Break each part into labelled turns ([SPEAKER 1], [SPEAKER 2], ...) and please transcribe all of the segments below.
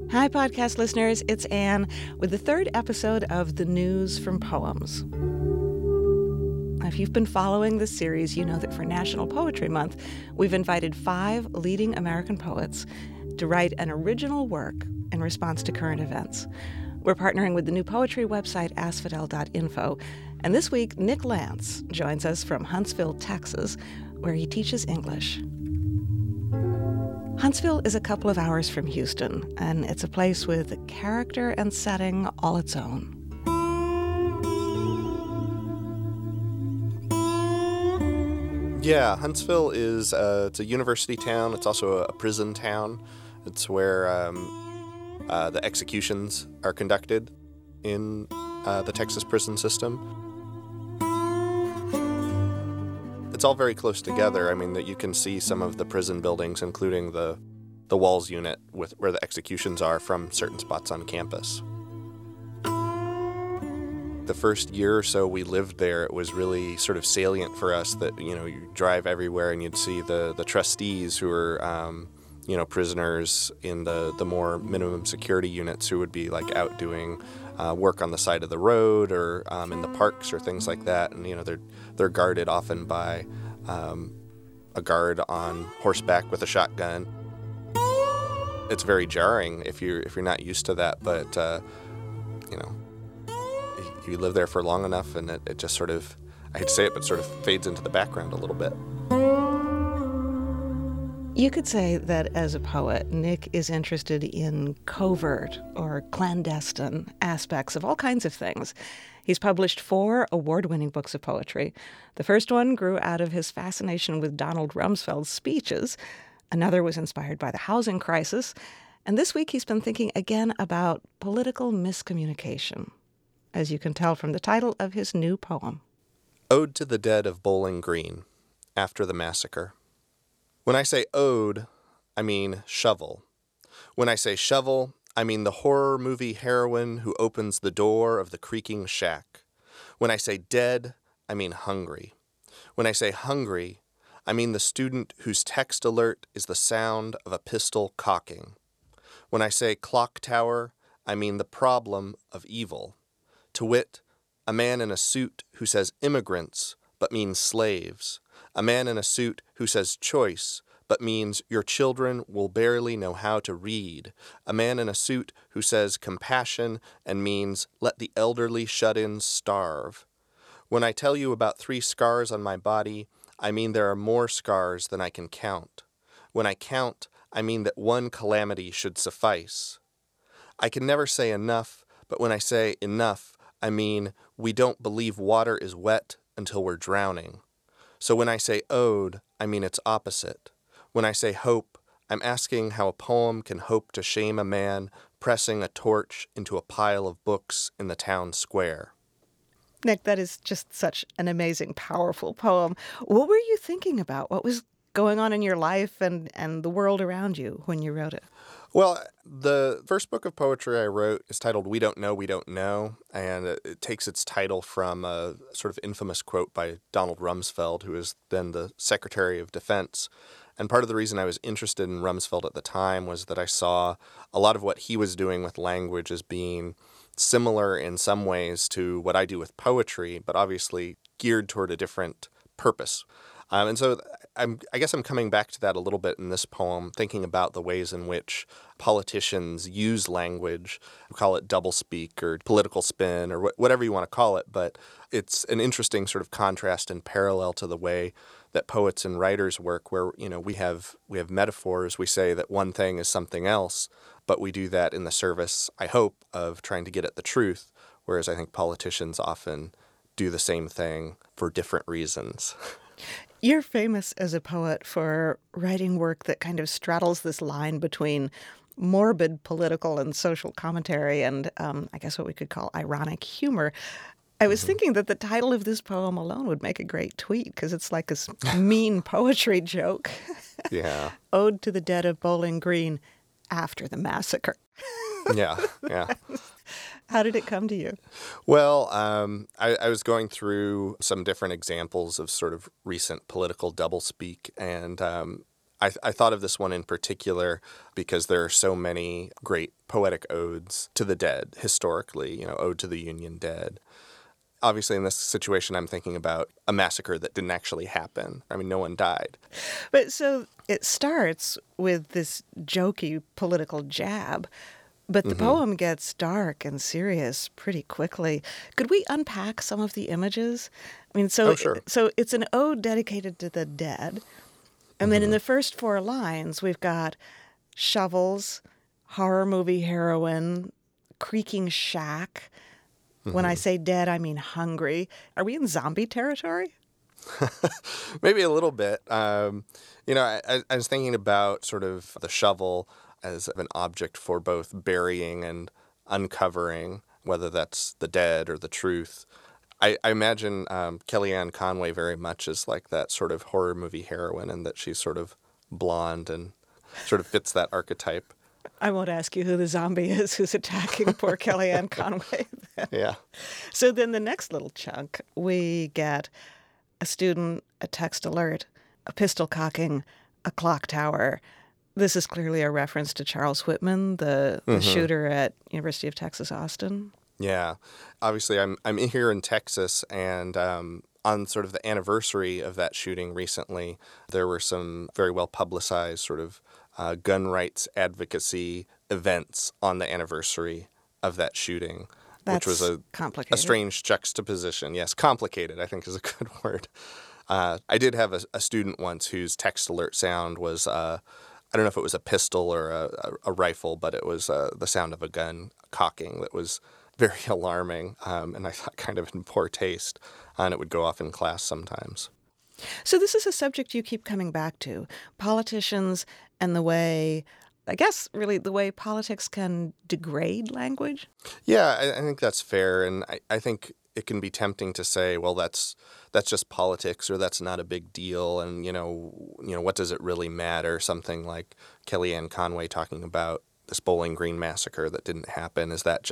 [SPEAKER 1] Hi, podcast listeners. It's Anne with the third episode of The News from Poems. If you've been following this series, you know that for National Poetry Month, we've invited 5 leading American poets to write an original work in response to current events. We're partnering with the new poetry website, asphodel.info. And this week, Nick Lance joins us from Huntsville, Texas, where he teaches English. Huntsville is a couple of hours from Houston, and it's a place with character and setting all its own.
[SPEAKER 2] Yeah, Huntsville is it's a university town. It's also a prison town. It's where the executions are conducted in the Texas prison system. It's all very close together. I mean, that you can see some of the prison buildings, including the Walls unit where the executions are, from certain spots on campus. The first year or so we lived there, it was really sort of salient for us that, you drive everywhere and you'd see the trustees who were, prisoners in the more minimum security units who would be like out doing work on the side of the road or in the parks or things like that. And, they're guarded often by a guard on horseback with a shotgun. It's very jarring if you're not used to that, but, you live there for long enough and it just sort of, I hate to say it, but sort of fades into the background a little bit.
[SPEAKER 1] You could say that as a poet, Nick is interested in covert or clandestine aspects of all kinds of things. He's published 4 award-winning books of poetry. The first one grew out of his fascination with Donald Rumsfeld's speeches. Another was inspired by the housing crisis. And this week he's been thinking again about political miscommunication, as you can tell from the title of his new poem.
[SPEAKER 2] Ode to the Dead of Bowling Green, After the Massacre. When I say ode, I mean shovel. When I say shovel, I mean the horror movie heroine who opens the door of the creaking shack. When I say dead, I mean hungry. When I say hungry, I mean the student whose text alert is the sound of a pistol cocking. When I say clock tower, I mean the problem of evil. To wit, a man in a suit who says immigrants, but means slaves. A man in a suit who says choice, but means your children will barely know how to read. A man in a suit who says compassion and means let the elderly shut-ins starve. When I tell you about 3 scars on my body, I mean there are more scars than I can count. When I count, I mean that one calamity should suffice. I can never say enough, but when I say enough, I mean we don't believe water is wet until we're drowning. So when I say ode, I mean its opposite. When I say hope, I'm asking how a poem can hope to shame a man pressing a torch into a pile of books in the town square.
[SPEAKER 1] Nick, that is just such an amazing, powerful poem. What were you thinking about? What was going on in your life and the world around you when you wrote it?
[SPEAKER 2] Well, the first book of poetry I wrote is titled We Don't Know, We Don't Know, and it takes its title from a sort of infamous quote by Donald Rumsfeld, who was then the Secretary of Defense. And part of the reason I was interested in Rumsfeld at the time was that I saw a lot of what he was doing with language as being similar in some ways to what I do with poetry, but obviously geared toward a different purpose. And so I guess I'm coming back to that a little bit in this poem, thinking about the ways in which politicians use language, call it doublespeak or political spin or whatever you want to call it, but it's an interesting sort of contrast and parallel to the way that poets and writers work, where we have metaphors. We say that one thing is something else, but we do that in the service, I hope, of trying to get at the truth, whereas I think politicians often do the same thing for different reasons.
[SPEAKER 1] You're famous as a poet for writing work that kind of straddles this line between morbid political and social commentary and I guess what we could call ironic humor. I was thinking that the title of this poem alone would make a great tweet because it's like a mean poetry joke.
[SPEAKER 2] Yeah.
[SPEAKER 1] Ode to the Dead of Bowling Green, After the Massacre.
[SPEAKER 2] Yeah.
[SPEAKER 1] How did it come to you?
[SPEAKER 2] Well, I was going through some different examples of sort of recent political doublespeak, and I thought of this one in particular because there are so many great poetic odes to the dead historically, Ode to the Union Dead. Obviously, in this situation, I'm thinking about a massacre that didn't actually happen. I mean, no one died.
[SPEAKER 1] But so it starts with this jokey political jab, but the poem gets dark and serious pretty quickly. Could we unpack some of the images? I mean,
[SPEAKER 2] Oh, sure.
[SPEAKER 1] so it's an ode dedicated to the dead. And then in the first 4 lines, we've got shovels, horror movie heroine, creaking shack. When I say dead, I mean hungry. Are we in zombie territory?
[SPEAKER 2] Maybe a little bit. I was thinking about sort of the shovel as an object for both burying and uncovering, whether that's the dead or the truth. I imagine Kellyanne Conway very much as like that sort of horror movie heroine, and that she's sort of blonde and sort of fits that archetype.
[SPEAKER 1] I won't ask you who the zombie is who's attacking poor Kellyanne Conway.
[SPEAKER 2] Yeah.
[SPEAKER 1] So then the next little chunk, we get a student, a text alert, a pistol cocking, a clock tower. This is clearly a reference to Charles Whitman, the shooter at University of Texas, Austin.
[SPEAKER 2] Yeah. Obviously, I'm here in Texas, and on sort of the anniversary of that shooting recently, there were some very well publicized sort of gun rights advocacy events on the anniversary of that shooting, which was a strange juxtaposition. Yes, complicated, I think, is a good word. I did have a student once whose text alert sound was, I don't know if it was a pistol or a rifle, but it was the sound of a gun cocking that was very alarming, and I thought kind of in poor taste, and it would go off in class sometimes.
[SPEAKER 1] So this is a subject you keep coming back to, politicians and the way, I guess, really the way politics can degrade language?
[SPEAKER 2] Yeah, I think that's fair, and I think it can be tempting to say, well, that's just politics, or that's not a big deal, and what does it really matter? Something like Kellyanne Conway talking about this Bowling Green massacre that didn't happen. Is that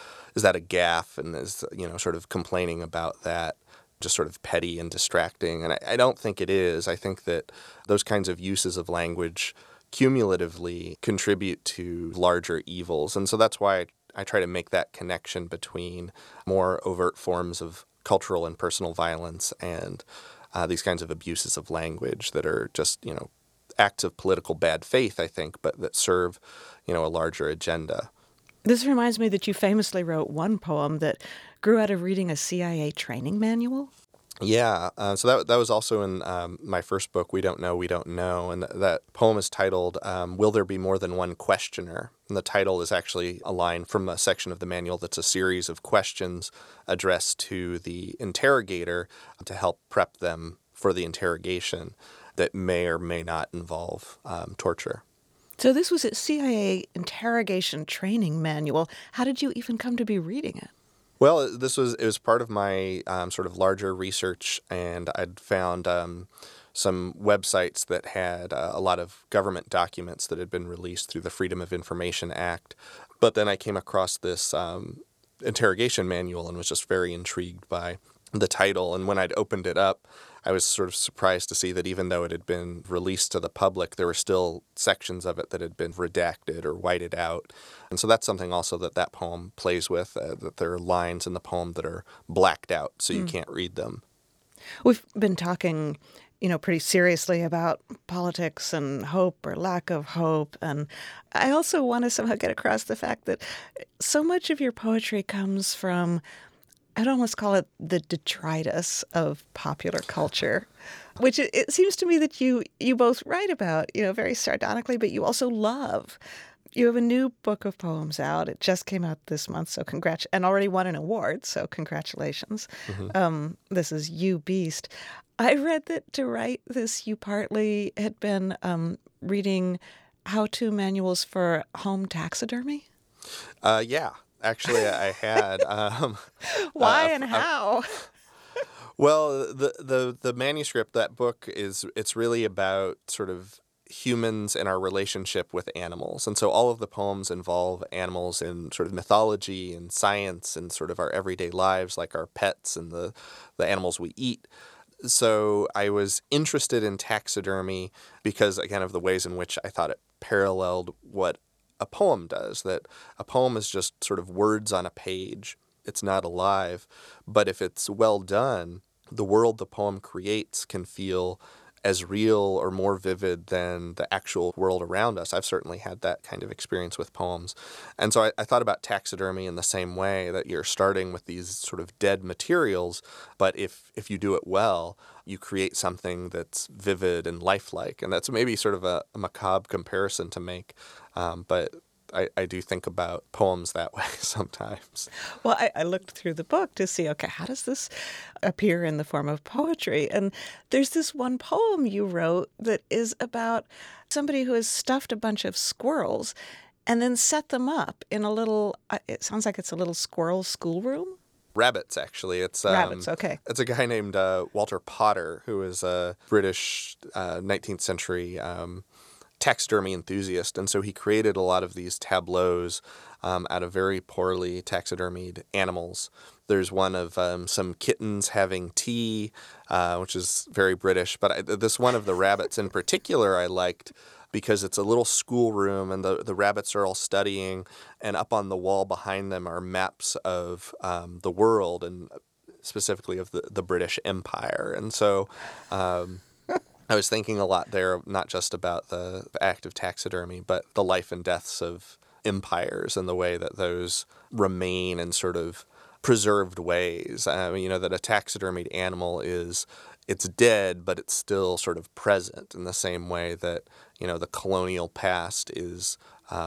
[SPEAKER 2] a gaffe, and is sort of complaining about that just sort of petty and distracting? And I don't think it is. I think that those kinds of uses of language cumulatively contribute to larger evils, and so that's why I try to make that connection between more overt forms of cultural and personal violence and these kinds of abuses of language that are just, acts of political bad faith, I think, but that serve, a larger agenda.
[SPEAKER 1] This reminds me that you famously wrote one poem that grew out of reading a CIA training manual.
[SPEAKER 2] Yeah, so that was also in my first book, We Don't Know, We Don't Know, and that poem is titled, Will There Be More Than One Questioner? And the title is actually a line from a section of the manual that's a series of questions addressed to the interrogator to help prep them for the interrogation that may or may not involve torture.
[SPEAKER 1] So this was a CIA interrogation training manual. How did you even come to be reading it?
[SPEAKER 2] Well, it was part of my sort of larger research, and I'd found some websites that had a lot of government documents that had been released through the Freedom of Information Act. But then I came across this interrogation manual and was just very intrigued by the title. And when I'd opened it up, I was sort of surprised to see that even though it had been released to the public, there were still sections of it that had been redacted or whited out. And so that's something also that poem plays with, that there are lines in the poem that are blacked out so you can't read them.
[SPEAKER 1] We've been talking, pretty seriously about politics and hope or lack of hope. And I also want to somehow get across the fact that so much of your poetry comes from, I'd almost call it the detritus of popular culture, which it seems to me that you both write about, very sardonically, but you also love. You have a new book of poems out. It just came out this month, and already won an award, so congratulations. This is You Beast. I read that to write this, you partly had been reading how-to manuals for home taxidermy?
[SPEAKER 2] Yeah. Actually, I had.
[SPEAKER 1] Why and how?
[SPEAKER 2] Well, the manuscript, that book it's really about sort of humans and our relationship with animals. And so all of the poems involve animals in sort of mythology and science and sort of our everyday lives, like our pets and the animals we eat. So I was interested in taxidermy because, again, of the ways in which I thought it paralleled what a poem does, that a poem is just sort of words on a page. It's not alive. But if it's well done, the world the poem creates can feel as real or more vivid than the actual world around us. I've certainly had that kind of experience with poems. And so I thought about taxidermy in the same way, that you're starting with these sort of dead materials, but if you do it well, you create something that's vivid and lifelike. And that's maybe sort of a macabre comparison to make, but I do think about poems that way sometimes.
[SPEAKER 1] Well, I looked through the book to see, okay, how does this appear in the form of poetry? And there's this one poem you wrote that is about somebody who has stuffed a bunch of squirrels and then set them up in a little, it sounds like it's a little squirrel schoolroom.
[SPEAKER 2] Rabbits, actually. It's
[SPEAKER 1] Rabbits, okay.
[SPEAKER 2] It's a guy named Walter Potter, who is a British 19th century taxidermy enthusiast, and so he created a lot of these tableaus out of very poorly taxidermied animals. There's one of some kittens having tea, which is very British, but this one of the rabbits in particular I liked because it's a little schoolroom and the rabbits are all studying, and up on the wall behind them are maps of the world, and specifically of the British Empire. And so I was thinking a lot there, not just about the act of taxidermy, but the life and deaths of empires and the way that those remain in sort of preserved ways. That a taxidermied animal it's dead, but it's still sort of present in the same way that, the colonial past is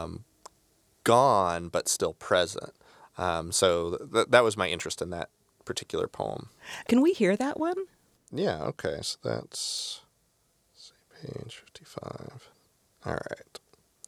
[SPEAKER 2] gone, but still present. So that was my interest in that particular poem.
[SPEAKER 1] Can we hear that one?
[SPEAKER 2] Yeah, okay. So that's... page 55. All right.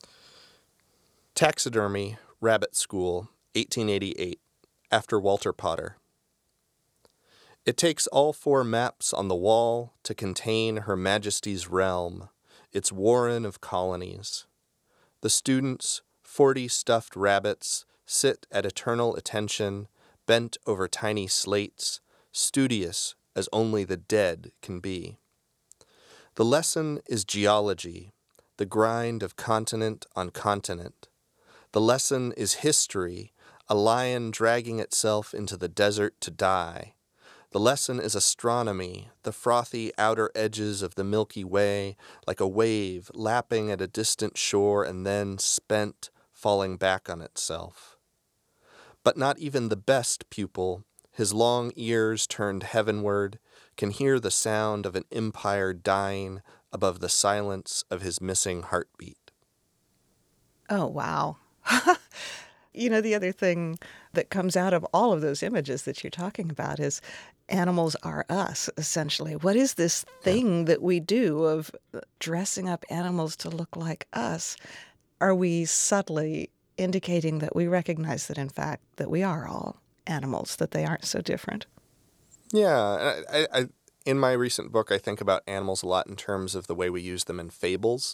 [SPEAKER 2] Taxidermy, Rabbit School, 1888, after Walter Potter. It takes all 4 maps on the wall to contain Her Majesty's realm, its warren of colonies. The students, 40 stuffed rabbits, sit at eternal attention, bent over tiny slates, studious as only the dead can be. The lesson is geology, the grind of continent on continent. The lesson is history, a lion dragging itself into the desert to die. The lesson is astronomy, the frothy outer edges of the Milky Way, like a wave lapping at a distant shore and then, spent, falling back on itself. But not even the best pupil, his long ears turned heavenward, can hear the sound of an empire dying above the silence of his missing heartbeat.
[SPEAKER 1] Oh, wow. The other thing that comes out of all of those images that you're talking about is animals are us, essentially. What is this thing that we do of dressing up animals to look like us? Are we subtly indicating that we recognize that, in fact, that we are all animals, that they aren't so different?
[SPEAKER 2] Yeah, I in my recent book, I think about animals a lot in terms of the way we use them in fables.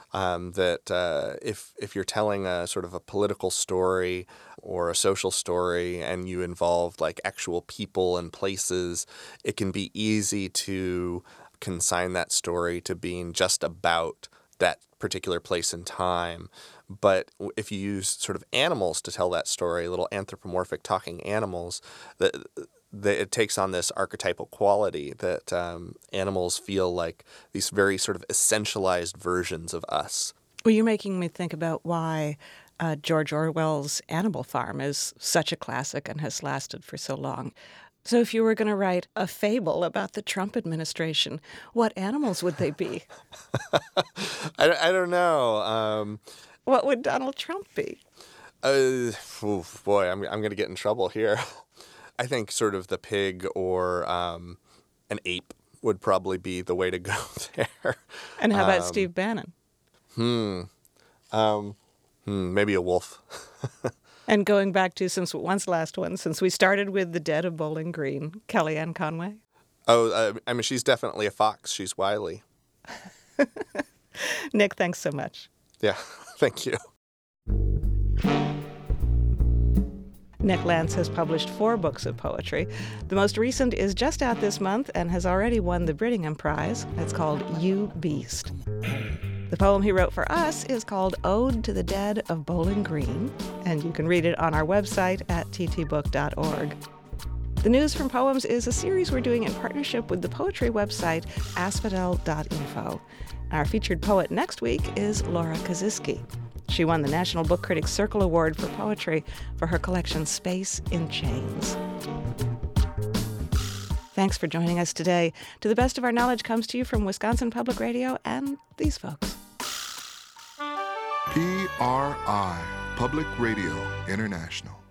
[SPEAKER 2] If you're telling a sort of a political story or a social story and you involve like actual people and places, it can be easy to consign that story to being just about that particular place and time. But if you use sort of animals to tell that story, little anthropomorphic talking animals, it takes on this archetypal quality that animals feel like these very sort of essentialized versions of us.
[SPEAKER 1] Well, you're making me think about why George Orwell's Animal Farm is such a classic and has lasted for so long. So if you were going to write a fable about the Trump administration, what animals would they be?
[SPEAKER 2] I don't know.
[SPEAKER 1] What would Donald Trump be?
[SPEAKER 2] Boy, I'm going to get in trouble here. I think sort of the pig or an ape would probably be the way to go there.
[SPEAKER 1] And how about Steve Bannon?
[SPEAKER 2] Maybe a wolf.
[SPEAKER 1] And going back to since we started with The Dead of Bowling Green, Kellyanne Conway?
[SPEAKER 2] Oh, she's definitely a fox. She's wily.
[SPEAKER 1] Nick, thanks so much.
[SPEAKER 2] Yeah, thank you.
[SPEAKER 1] Nick Lance has published 4 books of poetry. The most recent is just out this month and has already won the Brittingham Prize. It's called You Beast. The poem he wrote for us is called Ode to the Dead of Bowling Green, and you can read it on our website at ttbook.org. The News from Poems is a series we're doing in partnership with the poetry website asphodel.info. Our featured poet next week is Laura Kaziski. She won the National Book Critics Circle Award for Poetry for her collection Space in Chains. Thanks for joining us today. To the Best of Our Knowledge comes to you from Wisconsin Public Radio and these folks.
[SPEAKER 3] PRI, Public Radio International.